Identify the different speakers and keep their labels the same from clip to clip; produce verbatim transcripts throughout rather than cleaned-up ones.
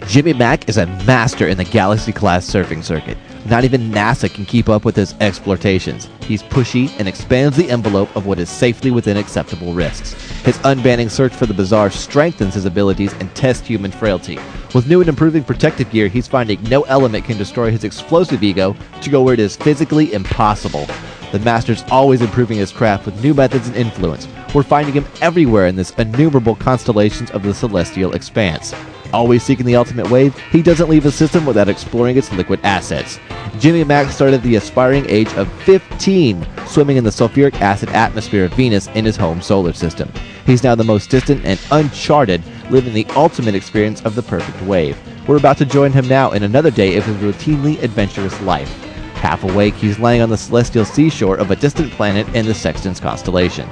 Speaker 1: Jimmy Mack is a master in the Galaxy-class surfing circuit. Not even NASA can keep up with his exploitations. He's pushy and expands the envelope of what is safely within acceptable risks. His unbanning search for the bizarre strengthens his abilities and tests human frailty. With new and improving protective gear, he's finding no element can destroy his explosive ego to go where it is physically impossible. The Master's always improving his craft with new methods and influence. We're finding him everywhere in this innumerable constellations of the celestial expanse. Always seeking the ultimate wave, he doesn't leave his system without exploring its liquid assets. Jimmy Mack started the aspiring age of fifteen, swimming in the sulfuric acid atmosphere of Venus in his home solar system. He's now the most distant and uncharted, living the ultimate experience of the perfect wave. We're about to join him now in another day of his routinely adventurous life. Half awake, he's laying on the celestial seashore of a distant planet in the Sextans constellation.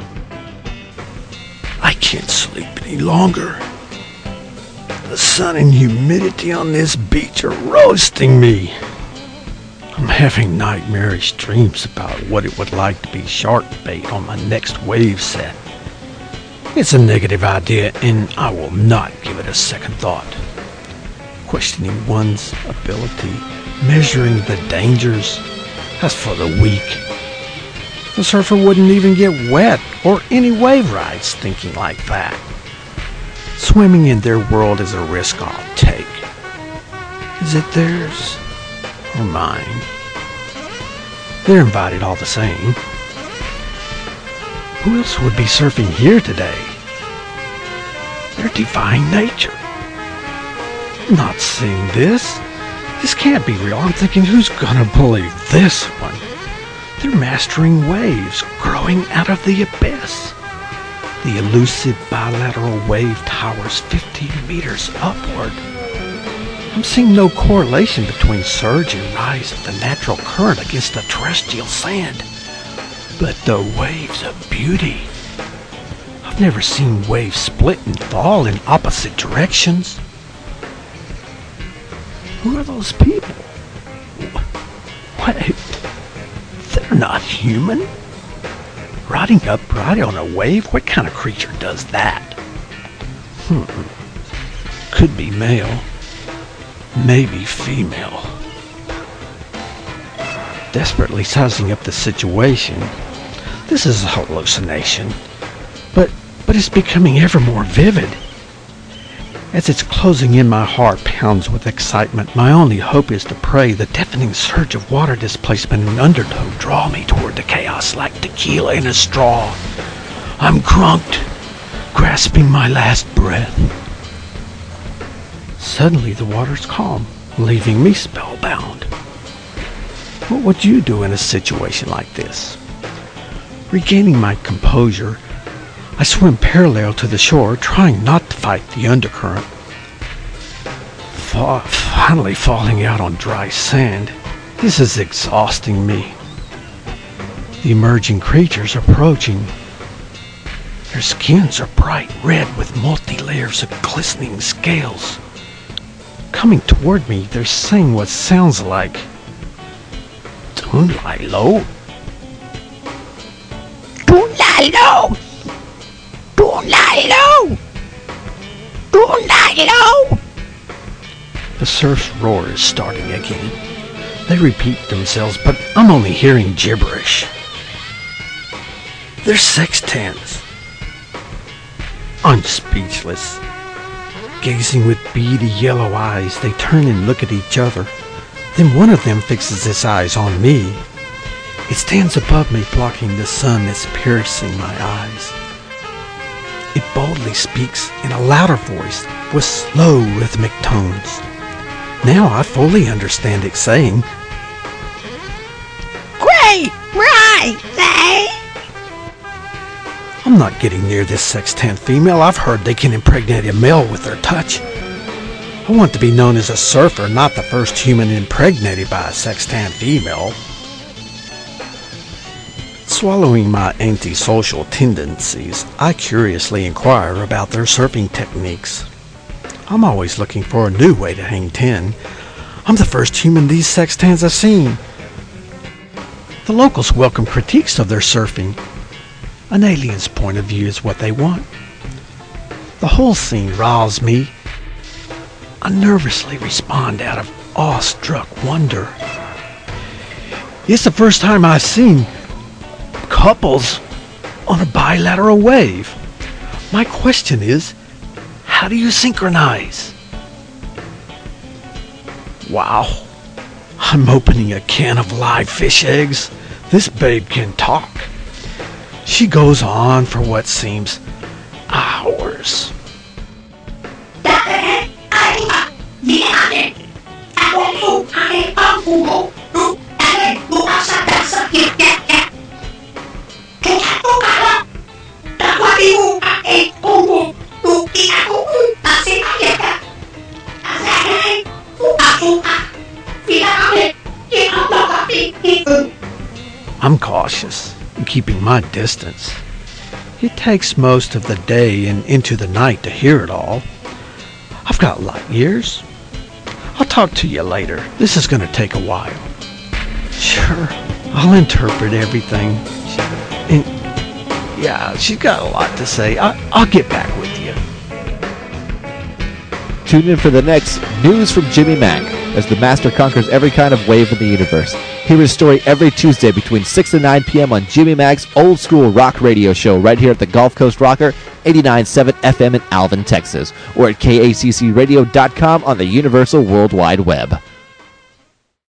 Speaker 2: I can't sleep any longer. The sun and humidity on this beach are roasting me. I'm having nightmarish dreams about what it would like to be shark bait on my next wave set. It's a negative idea, and I will not give it a second thought. Questioning one's ability, measuring the dangers, that's for the weak. The surfer wouldn't even get wet or any wave rides thinking like that. Swimming in their world is a risk I'll take. Is it theirs or mine? They're invited all the same. Who else would be surfing here today? They're defying nature. I'm not seeing this. This can't be real. I'm thinking, who's gonna believe this one? They're mastering waves growing out of the abyss. The elusive bilateral wave towers fifteen meters upward. I'm seeing no correlation between surge and rise of the natural current against the terrestrial sand. But the waves of beauty. I've never seen waves split and fall in opposite directions. Who are those people? Wait, they're not human. Riding upright on a wave? What kind of creature does that? Hmm. Could be male. Maybe female. Desperately sizing up the situation. This is a hallucination. But, but it's becoming ever more vivid. As it's closing in, my heart pounds with excitement. My only hope is to pray the deafening surge of water displacement and undertow draw me toward the chaos like tequila in a straw. I'm grunked, grasping my last breath. Suddenly the water's calm, leaving me spellbound. What would you do in a situation like this? Regaining my composure, I swim parallel to the shore, trying not to fight the undercurrent. Fa- finally falling out on dry sand. This is exhausting me. The emerging creatures approaching. Their skins are bright red with multi-layers of glistening scales. Coming toward me, they're saying what sounds like Tunlilo. Tunlilo! Tunlilo! Tunlilo! The surf's roar is starting again. They repeat themselves, but I'm only hearing gibberish. They're sextans. I'm speechless. Gazing with beady yellow eyes, they turn and look at each other. Then one of them fixes its eyes on me. It stands above me, blocking the sun that's piercing my eyes. It boldly speaks in a louder voice with slow rhythmic tones. Now I fully understand it saying, "Great right day." I'm not getting near this sextant female. I've heard they can impregnate a male with their touch. I want to be known as a surfer, not the first human impregnated by a sextant female. Swallowing my antisocial tendencies, I curiously inquire about their surfing techniques. I'm always looking for a new way to hang ten. I'm the first human these sextans have seen. The locals welcome critiques of their surfing. An alien's point of view is what they want. The whole scene riles me. I nervously respond out of awestruck wonder. It's the first time I've seen couples on a bilateral wave. My question is, how do you synchronize? Wow, I'm opening a can of live fish eggs. This babe can talk. She goes on for what seems hours. I'm cautious in keeping my distance. It takes most of the day and into the night to hear it all. I've got light years. I'll talk to you later. This is going to take a while. Sure, I'll interpret everything. And yeah, she's got a lot to say. I, I'll get back with you.
Speaker 1: Tune in for the next News from Jimmy Mack as the Master conquers every kind of wave in the universe. Hear his story every Tuesday between six and nine p.m. on Jimmy Mack's Old School Rock Radio Show right here at the Gulf Coast Rocker, eighty-nine point seven F M in Alvin, Texas, or at K A C C radio dot com on the Universal World Wide Web.